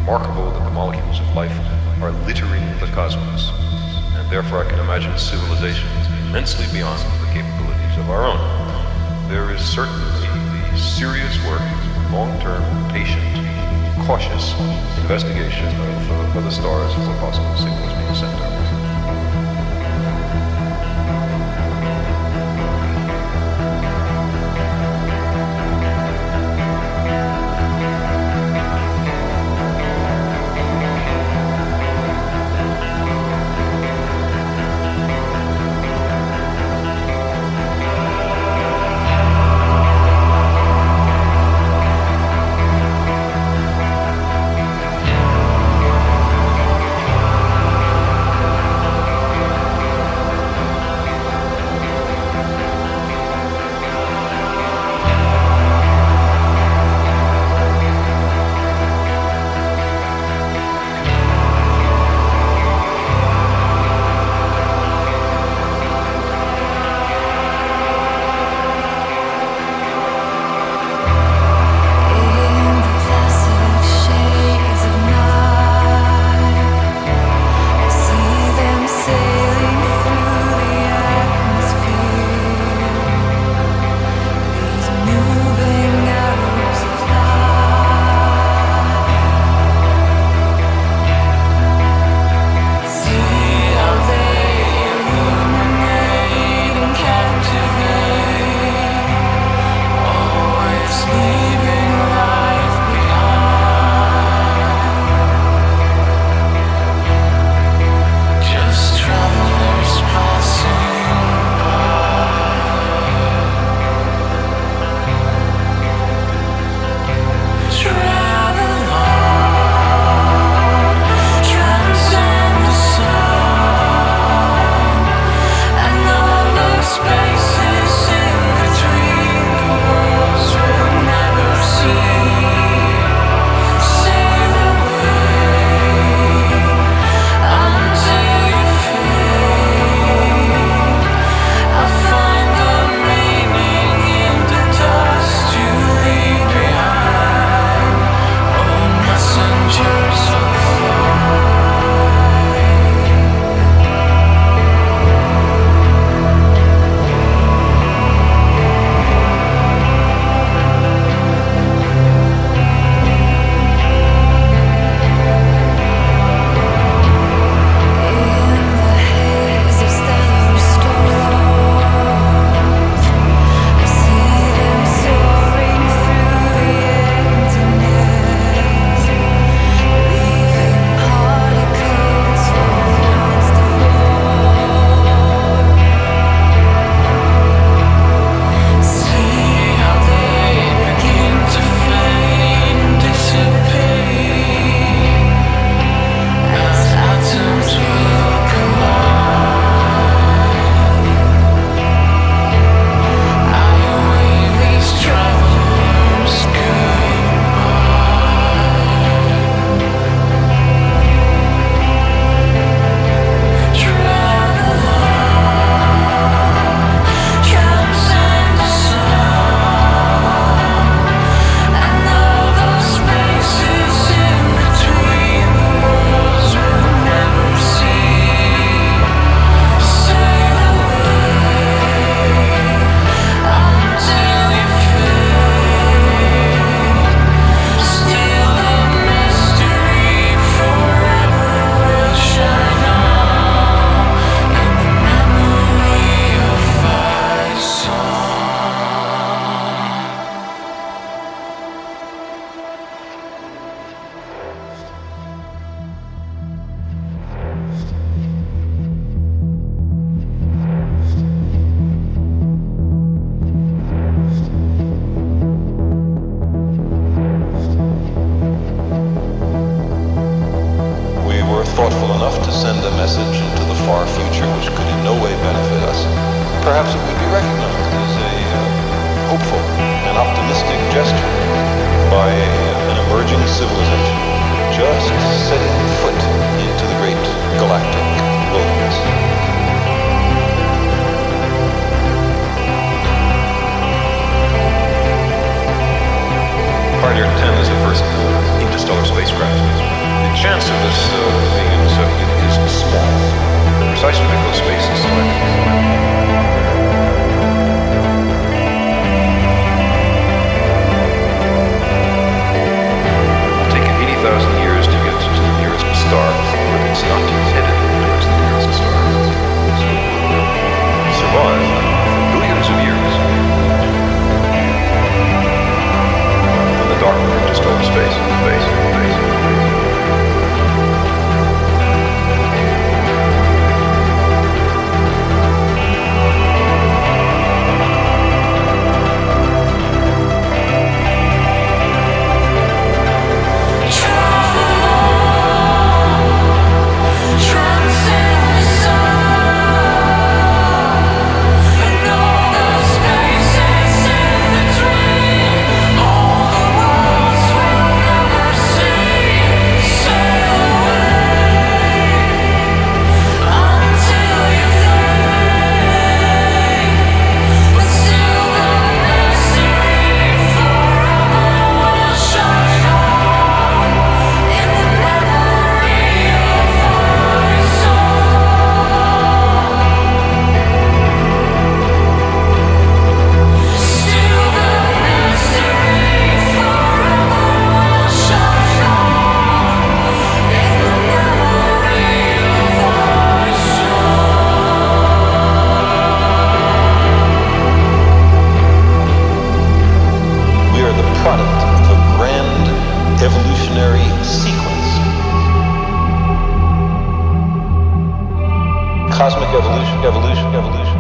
remarkable that the molecules of life are littering the cosmos, and therefore I can imagine civilizations immensely beyond the capabilities of our own. There is certainly the serious work, long-term, patient, cautious investigation of the stars for possible signals being sent out. thoughtful enough to send a message into the far future which could in no way benefit us, perhaps it would be recognized as a hopeful and optimistic gesture by an emerging civilization just setting foot into the great galactic wilderness. Pioneer 10 is the first interstellar spacecraft. The chance of us being in the Soviet Union is small, precisely because space is selective. Years to get to the nearest star, but it's not headed towards the nearest star. So it will survive for billions of years in the dark of interstellar space. Evolutionary sequence. Cosmic evolution.